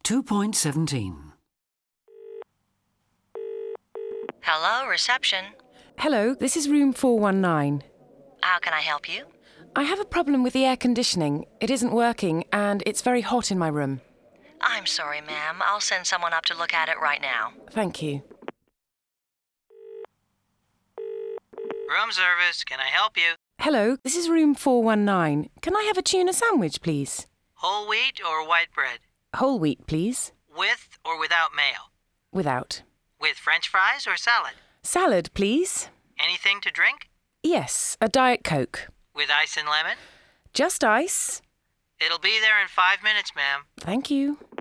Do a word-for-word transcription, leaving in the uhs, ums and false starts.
two point one seven. Hello, reception. Hello, this is room four one nine. How can I help you? I have a problem with the air conditioning. It isn't working and it's very hot in my room. I'm sorry, ma'am. I'll send someone up to look at it right now. Thank you. Room service, can I help you? Hello, this is room four one nine. Can I have a tuna sandwich, please? Whole wheat or white bread? Whole wheat, please. With or without mayo? Without. With French fries or salad? Salad, please. Anything to drink? Yes, a Diet Coke. With ice and lemon? Just ice. It'll be there in five minutes, ma'am. Thank you.